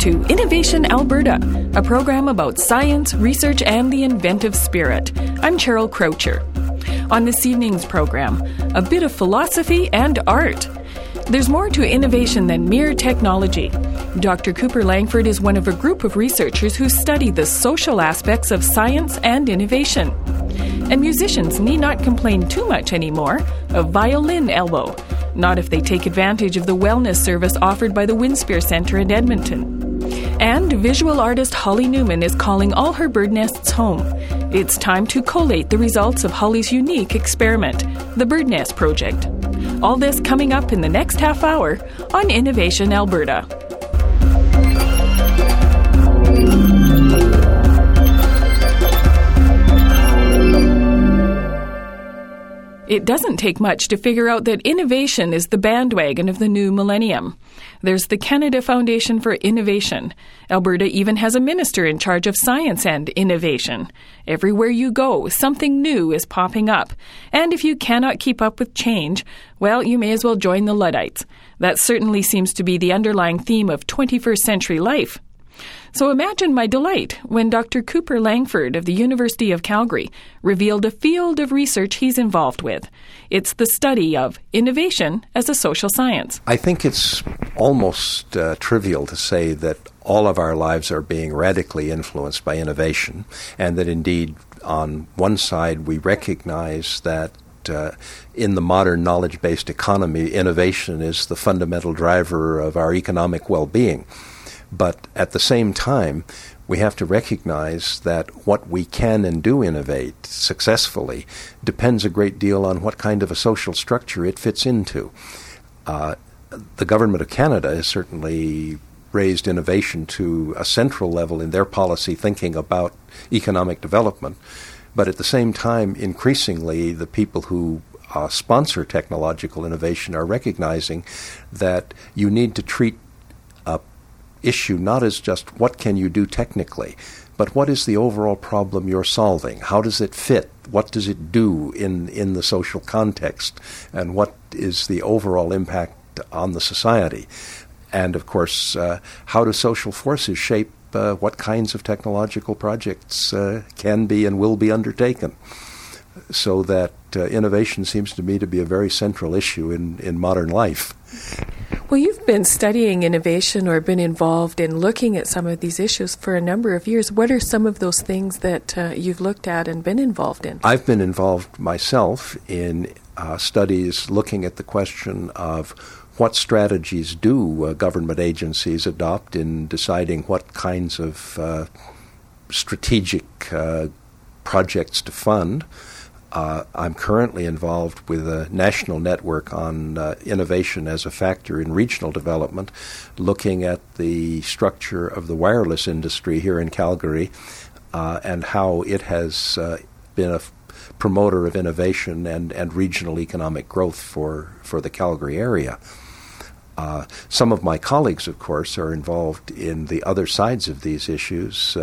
to Innovation Alberta, a program about science, research, and the inventive spirit. I'm Cheryl Croucher. On this evening's program, a bit of philosophy and art. There's more to innovation than mere technology. Dr. Cooper Langford is one of a group of researchers who study the social aspects of science and innovation. And musicians need not complain too much anymore of violin elbow, not if they take advantage of the wellness service offered by the Winspear Centre in Edmonton. And visual artist Holly Newman is calling all her bird nests home. It's time to collate the results of Holly's unique experiment, the Bird Nest Project. All this coming up in the next half hour on Innovation Alberta. It doesn't take much to figure out that innovation is the bandwagon of the new millennium. There's the Canada Foundation for Innovation. Alberta even has a minister in charge of science and innovation. Everywhere you go, something new is popping up. And if you cannot keep up with change, well, you may as well join the Luddites. That certainly seems to be the underlying theme of 21st century life. So imagine my delight when Dr. Cooper Langford of the University of Calgary revealed a field of research he's involved with. It's the study of innovation as a social science. I think it's almost trivial to say that all of our lives are being radically influenced by innovation, and that indeed on one side we recognize that in the modern knowledge-based economy, innovation is the fundamental driver of our economic well-being. But at the same time, we have to recognize that what we can and do innovate successfully depends a great deal on what kind of a social structure it fits into. The Government of Canada has certainly raised innovation to a central level in their policy thinking about economic development. But at the same time, increasingly, the people who sponsor technological innovation are recognizing that you need to treat issue not as just what can you do technically, but what is the overall problem you're solving? How does it fit? What does it do in the social context? And what is the overall impact on the society? And of course, how do social forces shape what kinds of technological projects can be and will be undertaken? So that innovation seems to me to be a very central issue in modern life. Well, you've been studying innovation or been involved in looking at some of these issues for a number of years. What are some of those things that you've looked at and been involved in? I've been involved myself in studies looking at the question of what strategies do government agencies adopt in deciding what kinds of strategic projects to fund. I'm currently involved with a national network on innovation as a factor in regional development, looking at the structure of the wireless industry here in Calgary and how it has been a promoter of innovation and regional economic growth for the Calgary area. Some of my colleagues, of course, are involved in the other sides of these issues.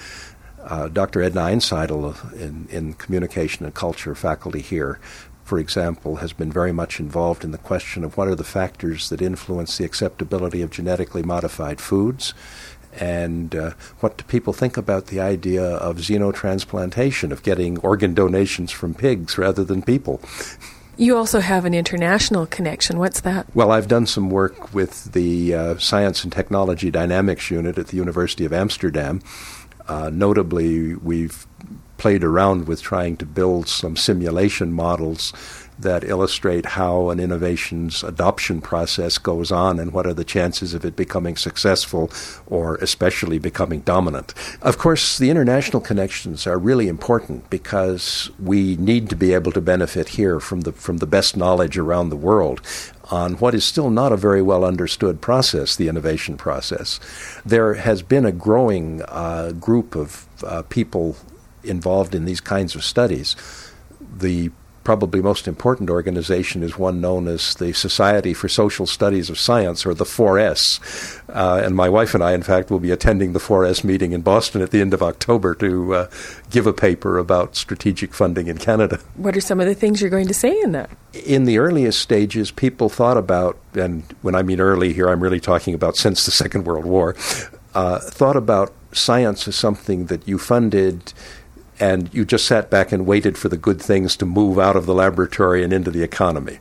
Dr. Edna Einsiedel in Communication and Culture faculty here, for example, has been very much involved in the question of what are the factors that influence the acceptability of genetically modified foods, and what do people think about the idea of xenotransplantation, of getting organ donations from pigs rather than people. You also have an international connection. What's that? Well, I've done some work with the Science and Technology Dynamics Unit at the University of Amsterdam. Notably, we've played around with trying to build some simulation models that illustrate how an innovation's adoption process goes on and what are the chances of it becoming successful or especially becoming dominant. Of course, the international connections are really important because we need to be able to benefit here from the best knowledge around the world on what is still not a very well understood process, the innovation process. There has been a growing group of people involved in these kinds of studies. The probably most important organization is one known as the Society for Social Studies of Science, or the 4S. And my wife and I, in fact, will be attending the 4S meeting in Boston at the end of October to give a paper about strategic funding in Canada. What are some of the things you're going to say in that? In the earliest stages, people thought about, and when I mean early here, I'm really talking about since the Second World War, thought about science as something that you funded and you just sat back and waited for the good things to move out of the laboratory and into the economy.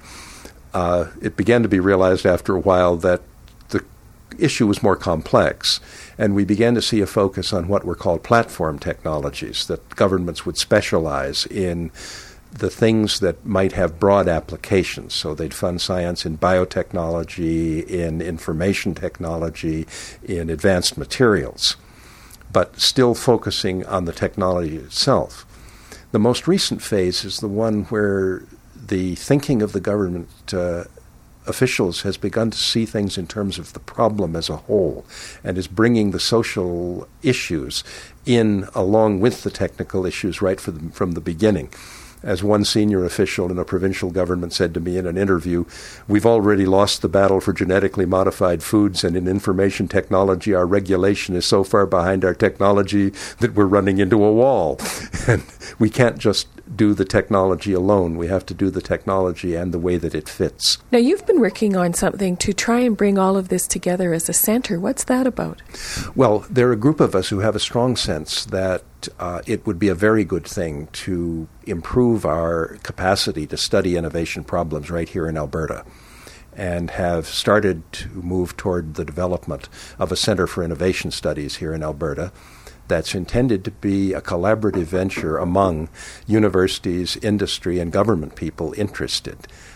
It began to be realized after a while that the issue was more complex, and we began to see a focus on what were called platform technologies, that governments would specialize in the things that might have broad applications. So they'd fund science in biotechnology, in information technology, in advanced materials, but still focusing on the technology itself. The most recent phase is the one where the thinking of the government officials has begun to see things in terms of the problem as a whole and is bringing the social issues in along with the technical issues right from the beginning. As one senior official in a provincial government said to me in an interview, "We've already lost the battle for genetically modified foods, and in information technology, our regulation is so far behind our technology that we're running into a wall." And we can't just do the technology alone. We have to do the technology and the way that it fits. Now, you've been working on something to try and bring all of this together as a center. What's that about? Well, there are a group of us who have a strong sense that it would be a very good thing to improve our capacity to study innovation problems right here in Alberta, and have started to move toward the development of a Centre for Innovation Studies here in Alberta that's intended to be a collaborative venture among universities, industry, and government people interested.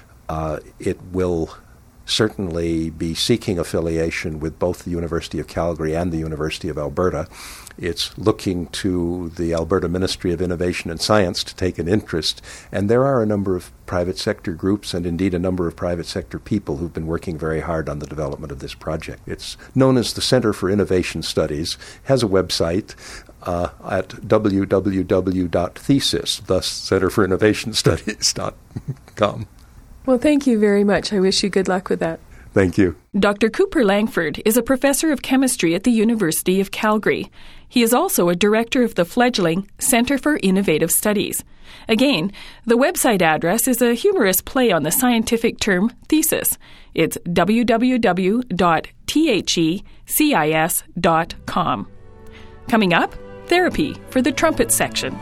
It will certainly be seeking affiliation with both the University of Calgary and the University of Alberta. It's looking to the Alberta Ministry of Innovation and Science to take an interest, and there are a number of private sector groups and indeed a number of private sector people who've been working very hard on the development of this project. It's known as the Centre for Innovation Studies, has a website at www.thesis, thus Centre for Innovation Studies.com. Well, thank you very much. I wish you good luck with that. Thank you. Dr. Cooper Langford is a professor of chemistry at the University of Calgary. He is also a director of the fledgling Centre for Innovative Studies. Again, the website address is a humorous play on the scientific term thesis. It's www.thecis.com. Coming up, therapy for the trumpet section.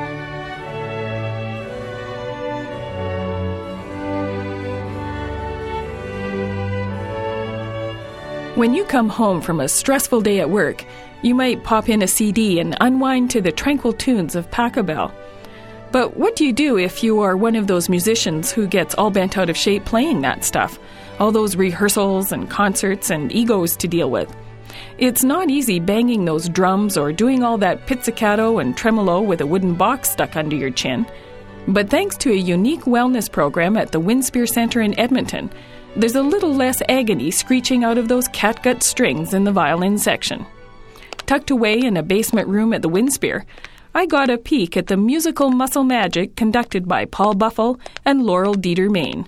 When you come home from a stressful day at work, you might pop in a CD and unwind to the tranquil tunes of Pachelbel. But what do you do if you are one of those musicians who gets all bent out of shape playing that stuff? All those rehearsals and concerts and egos to deal with. It's not easy banging those drums or doing all that pizzicato and tremolo with a wooden box stuck under your chin. But thanks to a unique wellness program at the Winspear Centre in Edmonton, there's a little less agony screeching out of those catgut strings in the violin section. Tucked away in a basement room at the Winspear, I got a peek at the musical muscle magic conducted by Paul Buffel and Laurel Dieter Main.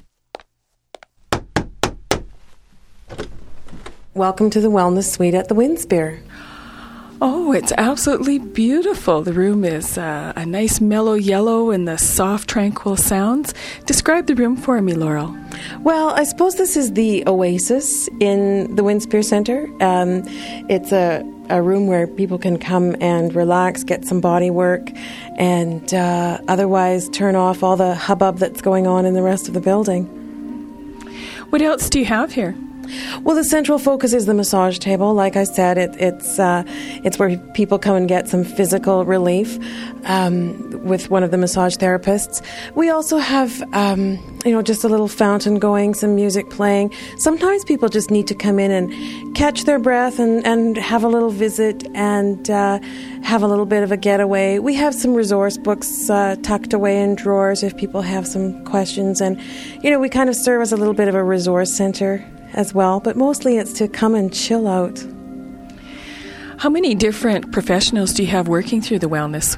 Welcome to the Wellness Suite at the Winspear. Oh, it's absolutely beautiful. The room is a nice mellow yellow and the soft, tranquil sounds. Describe the room for me, Laurel. Well, I suppose this is the oasis in the Winspear Centre. It's a room where people can come and relax, get some body work, and otherwise turn off all the hubbub that's going on in the rest of the building. What else do you have here? Well, the central focus is the massage table. Like I said, it's where people come and get some physical relief with one of the massage therapists. We also have, just a little fountain going, some music playing. Sometimes people just need to come in and catch their breath and have a little visit and have a little bit of a getaway. We have some resource books tucked away in drawers if people have some questions. And, we kind of serve as a little bit of a resource center as well, but mostly it's to come and chill out. How many different professionals do you have working through the Wellness Suite?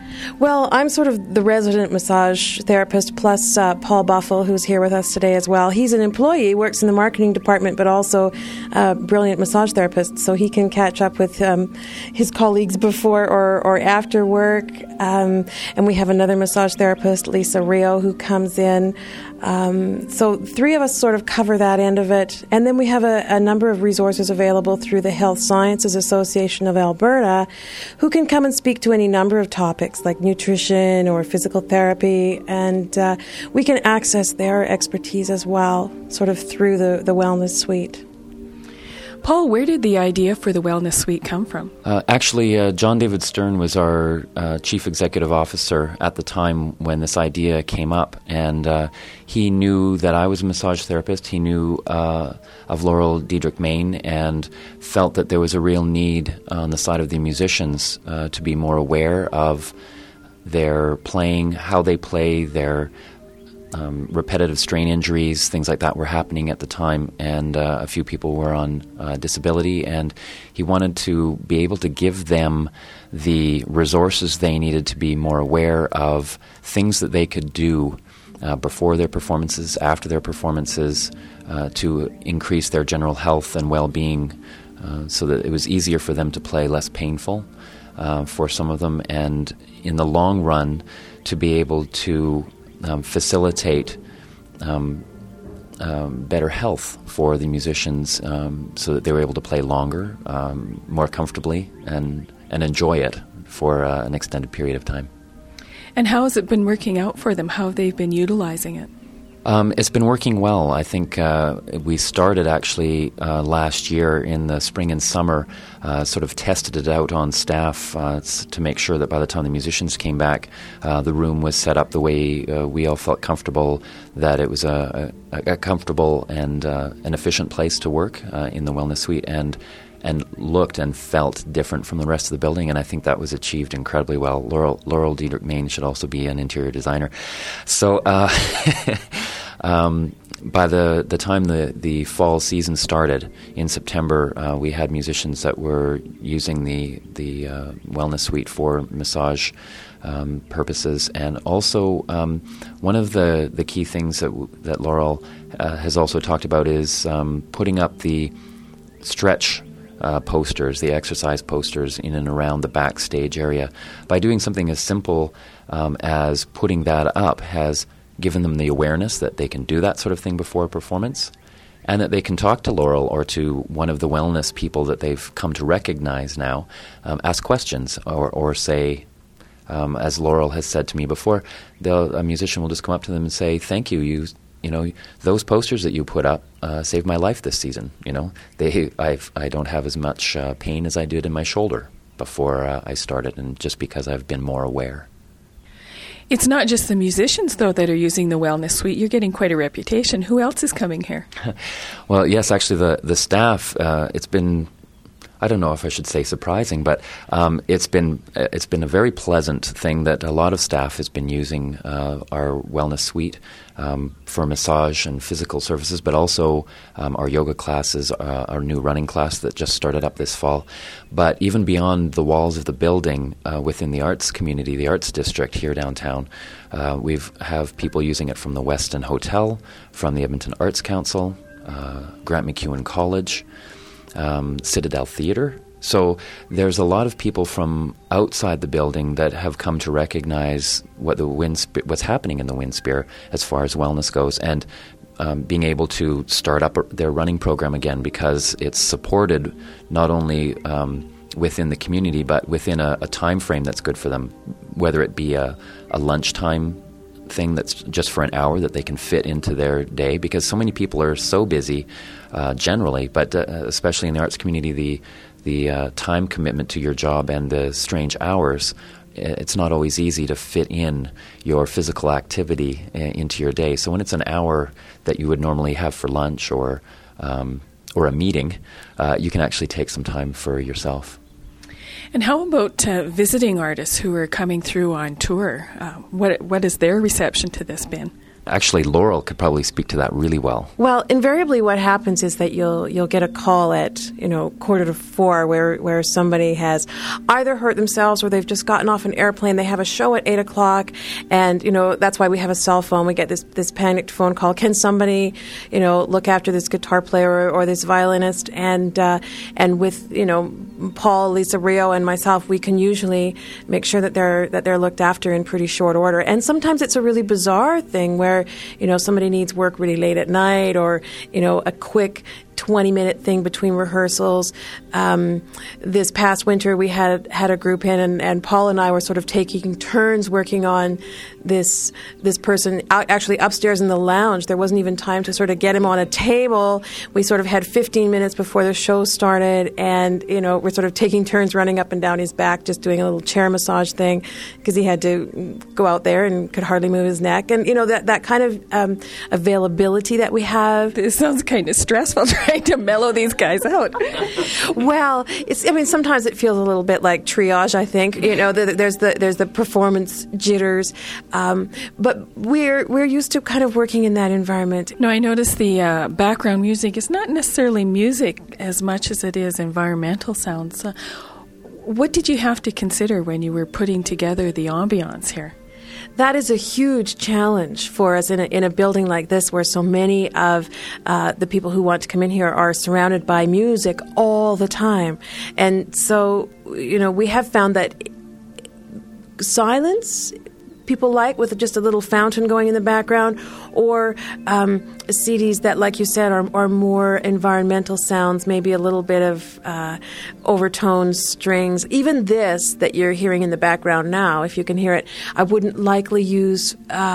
Well, I'm sort of the resident massage therapist, plus Paul Buffel, who's here with us today as well. He's an employee, works in the marketing department, but also a brilliant massage therapist, so he can catch up with his colleagues before or after work. And we have another massage therapist, Lisa Rio, who comes in. So three of us sort of cover that end of it. And then we have a number of resources available through the Health Sciences Association of Alberta, who can come and speak to any number of topics like nutrition or physical therapy. And we can access their expertise as well, sort of through the Wellness Suite. Paul, where did the idea for the Wellness Suite come from? Actually, John David Stern was our chief executive officer at the time when this idea came up, and he knew that I was a massage therapist. He knew of Laurel Diedrich Main and felt that there was a real need on the side of the musicians to be more aware of their playing, how they play, their repetitive strain injuries, things like that were happening at the time, and a few people were on disability, and he wanted to be able to give them the resources they needed to be more aware of things that they could do before their performances, after their performances, to increase their general health and well-being, so that it was easier for them to play, less painful for some of them, and in the long run to be able to facilitate better health for the musicians, so that they were able to play longer, more comfortably, and enjoy it for an extended period of time. And how has it been working out for them? How have they been utilizing it? It's been working well. I think we started actually last year in the spring and summer, sort of tested it out on staff to make sure that by the time the musicians came back, the room was set up the way we all felt comfortable, that it was a comfortable and an efficient place to work in the Wellness Suite, and looked and felt different from the rest of the building, and I think that was achieved incredibly well. Laurel Diedrich Main should also be an interior designer. So by the time the fall season started in September, we had musicians that were using the Wellness Suite for massage purposes, and also one of the key things that Laurel has also talked about is putting up the stretch posters, the exercise posters in and around the backstage area. By doing something as simple as putting that up has given them the awareness that they can do that sort of thing before a performance, and that they can talk to Laurel or to one of the wellness people that they've come to recognize now, ask questions, or say, as Laurel has said to me before, a musician will just come up to them and say, "Thank you, you know, those posters that you put up saved my life this season. You know, I don't have as much pain as I did in my shoulder before I started, and just because I've been more aware." It's not just the musicians, though, that are using the Wellness Suite. You're getting quite a reputation. Who else is coming here? Well, yes, actually, the staff. It's been, I don't know if I should say surprising, but it's been a very pleasant thing that a lot of staff has been using our Wellness Suite for massage and physical services, but also our yoga classes, our new running class that just started up this fall. But even beyond the walls of the building, within the arts community, the arts district here downtown, we have people using it from the Westin Hotel, from the Edmonton Arts Council, Grant MacEwan College, Citadel Theatre. So there's a lot of people from outside the building that have come to recognize what's happening in the WinSpear as far as wellness goes, and being able to start up their running program again, because it's supported not only within the community but within a time frame that's good for them, whether it be a lunchtime thing that's just for an hour that they can fit into their day, because so many people are so busy generally, but especially in the arts community, the time commitment to your job and the strange hours, it's not always easy to fit in your physical activity into your day. So when it's an hour that you would normally have for lunch or a meeting, you can actually take some time for yourself. And how about visiting artists who are coming through on tour? What has their reception to this been? Actually, Laurel could probably speak to that really well. Well, invariably what happens is that you'll get a call at 3:45 where somebody has either hurt themselves or they've just gotten off an airplane. They have a show at 8:00, and that's why we have a cell phone. We get this panicked phone call. Can somebody look after this guitar player or this violinist? And with Paul, Lisa Rio, and myself, we can usually make sure that they're looked after in pretty short order. And sometimes it's a really bizarre thing where somebody needs work really late at night, or a quick 20-minute thing between rehearsals. This past winter, we had a group in, and Paul and I were sort of taking turns working on this person actually upstairs in the lounge. There wasn't even time to sort of get him on a table. We sort of had 15 minutes before the show started, and we're sort of taking turns running up and down his back, just doing a little chair massage thing, because he had to go out there and could hardly move his neck. And that kind of availability that we have. It sounds kind of stressful trying to mellow these guys out. Well, sometimes it feels a little bit like triage, I think. There's the performance jitters, but we're used to kind of working in that environment. No, I noticed the background music is not necessarily music as much as it is environmental sounds. What did you have to consider when you were putting together the ambiance here? That is a huge challenge for us in a building like this, where so many of the people who want to come in here are surrounded by music all the time. And so, we have found that silence people like, with just a little fountain going in the background, or CDs that, like you said, are more environmental sounds, maybe a little bit of overtone strings. Even this that you're hearing in the background now, if you can hear it, I wouldn't likely use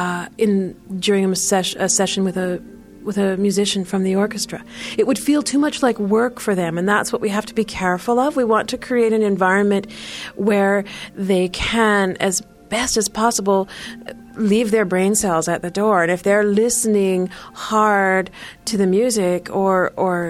during a session with a musician from the orchestra. It would feel too much like work for them, and that's what we have to be careful of. We want to create an environment where they can, as best as possible, leave their brain cells at the door. And if they're listening hard to the music or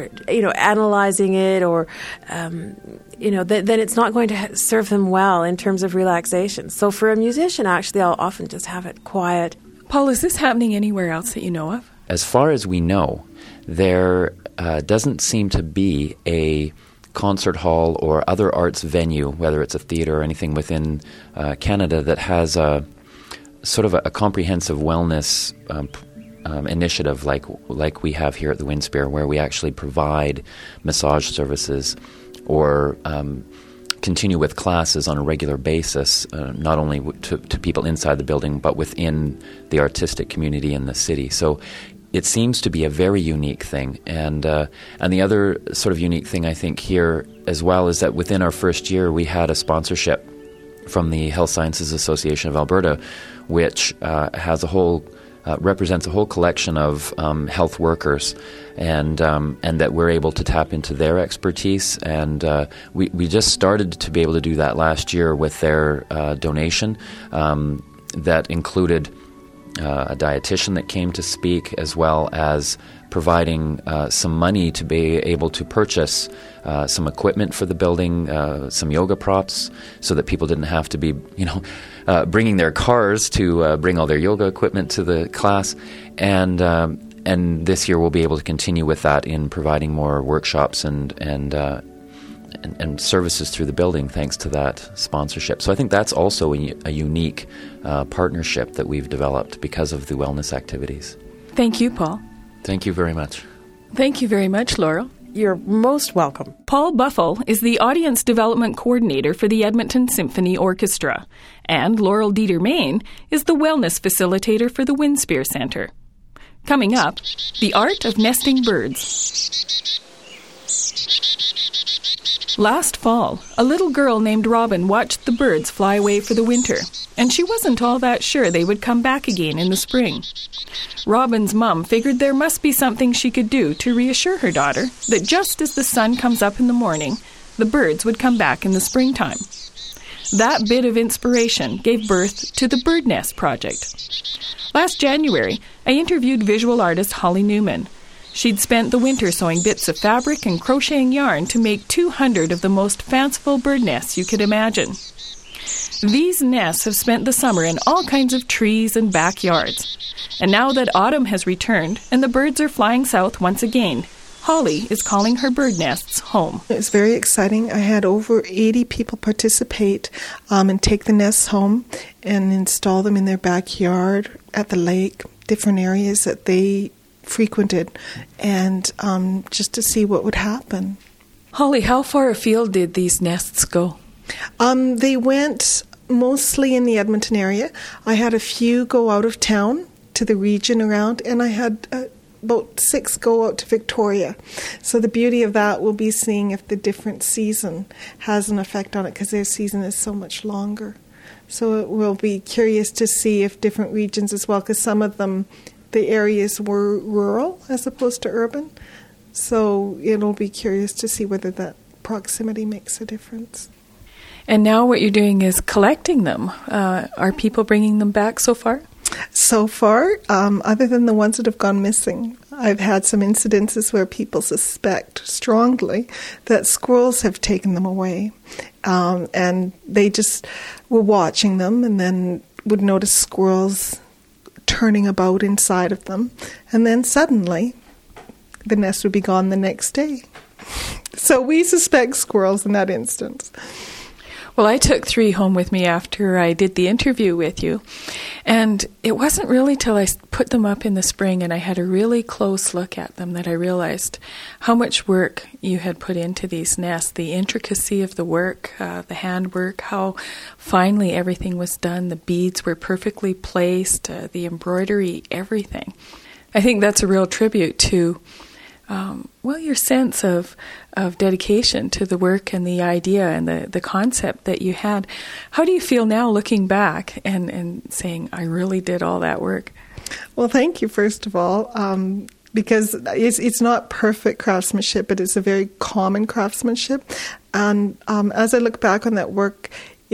analyzing it, or then it's not going to serve them well in terms of relaxation. So for a musician, actually, I'll often just have it quiet. Paul, is this happening anywhere else that you know of? As far as we know, there doesn't seem to be a concert hall or other arts venue, whether it's a theatre or anything within Canada, that has a sort of a comprehensive wellness initiative like we have here at the Winspear, where we actually provide massage services or continue with classes on a regular basis, not only to people inside the building, but within the artistic community in the city. So it seems to be a very unique thing. And the other sort of unique thing, I think, here as well, is that within our first year, we had a sponsorship from the Health Sciences Association of Alberta, which represents a whole collection of health workers, and that we're able to tap into their expertise. And we just started to be able to do that last year with their donation that included a dietitian that came to speak, as well as providing some money to be able to purchase some equipment for the building, some yoga props, so that people didn't have to be, bringing their cars to bring all their yoga equipment to the class. And this year we'll be able to continue with that in providing more workshops and services through the building, thanks to that sponsorship. So I think that's also a unique partnership that we've developed because of the wellness activities. Thank you, Paul. Thank you very much. Thank you very much, Laurel. You're most welcome. Paul Buffle is the Audience Development Coordinator for the Edmonton Symphony Orchestra, and Laurel Dieter-Main is the Wellness Facilitator for the Winspear Centre. Coming up, the art of nesting birds. Last fall, a little girl named Robin watched the birds fly away for the winter, and she wasn't all that sure they would come back again in the spring. Robin's mum figured there must be something she could do to reassure her daughter that just as the sun comes up in the morning, the birds would come back in the springtime. That bit of inspiration gave birth to the Bird Nest Project. Last January, I interviewed visual artist Holly Newman. She'd spent the winter sewing bits of fabric and crocheting yarn to make 200 of the most fanciful bird nests you could imagine. These nests have spent the summer in all kinds of trees and backyards. And now that autumn has returned and the birds are flying south once again, Holly is calling her bird nests home. It's very exciting. I had over 80 people participate and take the nests home and install them in their backyard, at the lake, different areas that they frequented, and just to see what would happen. Holly, how far afield did these nests go? They went mostly in the Edmonton area. I had a few go out of town to the region around, and I had about 6 go out to Victoria. So the beauty of that will be seeing if the different season has an effect on it, because their season is so much longer. So it will be curious to see if different regions as well, because some of them, the areas were rural as opposed to urban. So it'll be curious to see whether that proximity makes a difference. And now what you're doing is collecting them. Are people bringing them back so far? So far, other than the ones that have gone missing, I've had some incidences where people suspect strongly that squirrels have taken them away. And they just were watching them and then would notice squirrels turning about inside of them. And then suddenly, the nest would be gone the next day. So we suspect squirrels in that instance. Well, I took 3 home with me after I did the interview with you. And it wasn't really till I put them up in the spring and I had a really close look at them that I realized how much work you had put into these nests, the intricacy of the work, the handwork, how finely everything was done, the beads were perfectly placed, the embroidery, everything. I think that's a real tribute to your sense of dedication to the work and the idea and the concept that you had. How do you feel now looking back and saying, I really did all that work? Well, thank you, first of all, because it's not perfect craftsmanship, but it's a very common craftsmanship. And as I look back on that work,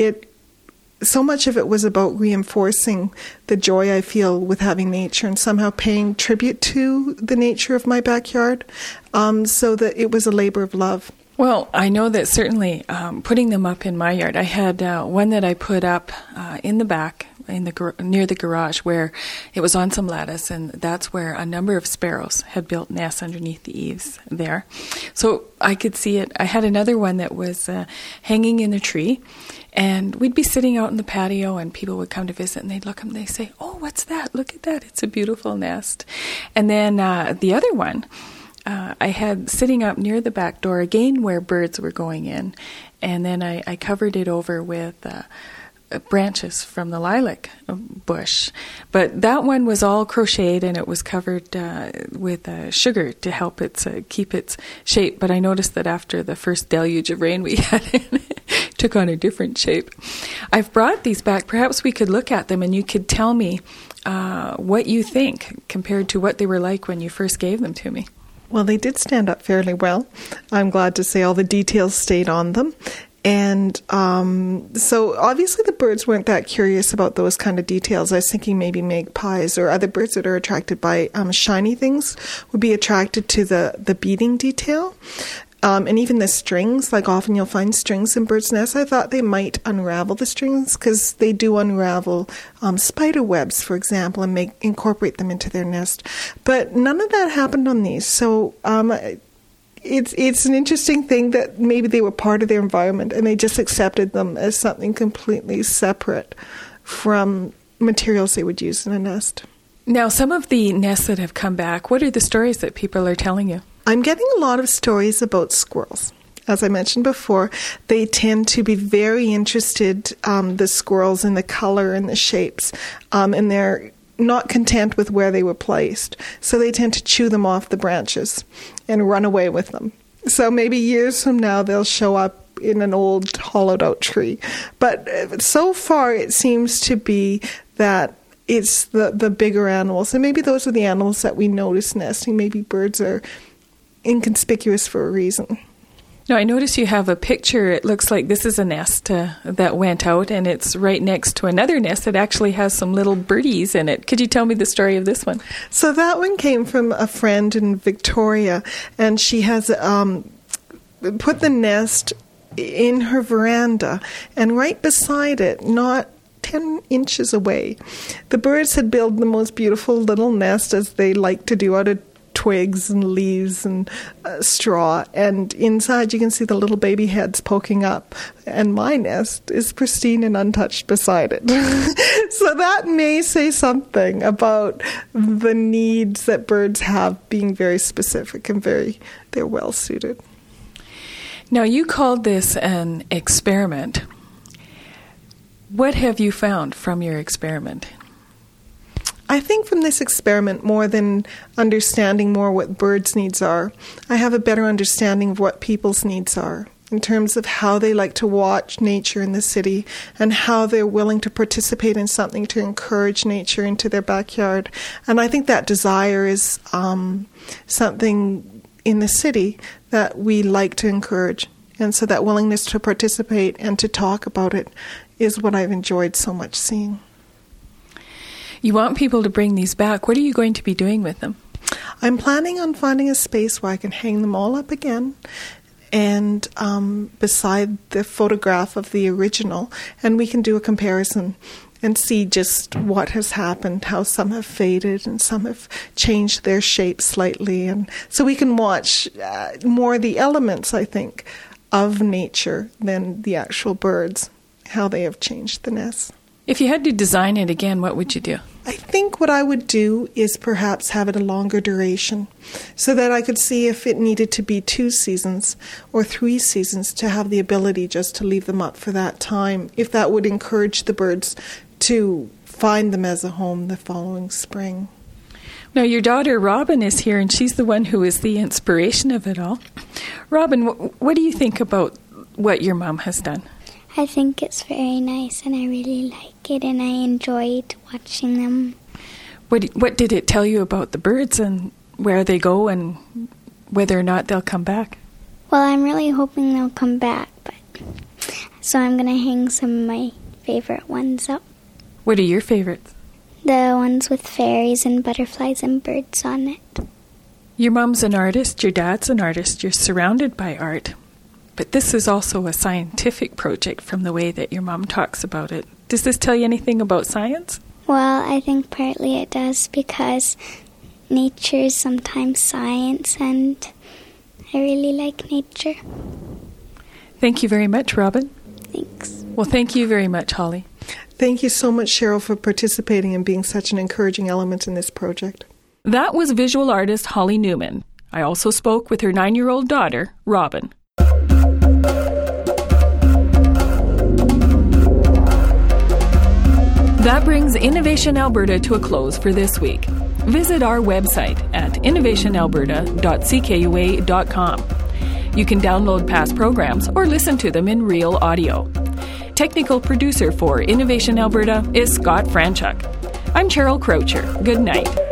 so much of it was about reinforcing the joy I feel with having nature and somehow paying tribute to the nature of my backyard, so that it was a labor of love. Well, I know that certainly putting them up in my yard, I had one that I put up in the back, near the garage, where it was on some lattice, and that's where a number of sparrows had built nests underneath the eaves there. So I could see it. I had another one that was hanging in a tree, and we'd be sitting out in the patio, and people would come to visit, and they'd look and they'd say, "Oh, what's that? Look at that. It's a beautiful nest." And then the other one, I had sitting up near the back door, again where birds were going in, and then I covered it over with branches from the lilac bush. But that one was all crocheted, and it was covered with sugar to help it keep its shape. But I noticed that after the first deluge of rain we had, it took on a different shape. I've brought these back. Perhaps we could look at them and you could tell me what you think compared to what they were like when you first gave them to me. Well, they did stand up fairly well. I'm glad to say all the details stayed on them. And so obviously the birds weren't that curious about those kind of details. I was thinking maybe magpies or other birds that are attracted by shiny things would be attracted to the beading detail. And even the strings, like often you'll find strings in birds' nests. I thought they might unravel the strings because they do unravel spider webs, for example, and incorporate them into their nest. But none of that happened on these. So it's an interesting thing that maybe they were part of their environment and they just accepted them as something completely separate from materials they would use in a nest. Now, some of the nests that have come back, what are the stories that people are telling you? I'm getting a lot of stories about squirrels. As I mentioned before, they tend to be very interested, the squirrels, in the color and the shapes, and they're not content with where they were placed. So they tend to chew them off the branches and run away with them. So maybe years from now they'll show up in an old hollowed out tree. But so far it seems to be that it's the bigger animals. And maybe those are the animals that we notice nesting. Maybe birds are inconspicuous for a reason. Now, I notice you have a picture. It looks like this is a nest that went out, and it's right next to another nest that actually has some little birdies in it. Could you tell me the story of this one? So that one came from a friend in Victoria, and she has put the nest in her veranda, and right beside it, not 10 inches away. The birds had built the most beautiful little nest, as they like to do, out of twigs and leaves and straw, and inside you can see the little baby heads poking up, and my nest is pristine and untouched beside it. So that may say something about the needs that birds have being very specific and they're well suited. Now, you called this an experiment. What have you found from your experiment? I think from this experiment, more than understanding more what birds' needs are, I have a better understanding of what people's needs are in terms of how they like to watch nature in the city and how they're willing to participate in something to encourage nature into their backyard. And I think that desire is something in the city that we like to encourage. And so that willingness to participate and to talk about it is what I've enjoyed so much seeing. You want people to bring these back. What are you going to be doing with them? I'm planning on finding a space where I can hang them all up again and beside the photograph of the original, and we can do a comparison and see just what has happened, how some have faded and some have changed their shape slightly. And so we can watch more the elements, I think, of nature than the actual birds, how they have changed the nest. If you had to design it again, what would you do? I think what I would do is perhaps have it a longer duration so that I could see if it needed to be 2 seasons or 3 seasons to have the ability just to leave them up for that time, if that would encourage the birds to find them as a home the following spring. Now, your daughter Robin is here, and she's the one who is the inspiration of it all. Robin, what do you think about what your mom has done? I think it's very nice, and I really like it, and I enjoyed watching them. What did it tell you about the birds and where they go and whether or not they'll come back? Well, I'm really hoping they'll come back, so I'm going to hang some of my favorite ones up. What are your favorites? The ones with fairies and butterflies and birds on it. Your mom's an artist, your dad's an artist, you're surrounded by art. But this is also a scientific project from the way that your mom talks about it. Does this tell you anything about science? Well, I think partly it does because nature is sometimes science, and I really like nature. Thank you very much, Robin. Thanks. Well, thank you very much, Holly. Thank you so much, Cheryl, for participating and being such an encouraging element in this project. That was visual artist Holly Newman. I also spoke with her 9-year-old daughter, Robin. That brings Innovation Alberta to a close for this week. Visit our website at innovationalberta.ckua.com. You can download past programs or listen to them in real audio. Technical producer for Innovation Alberta is Scott Franchuk. I'm Cheryl Croucher. Good night.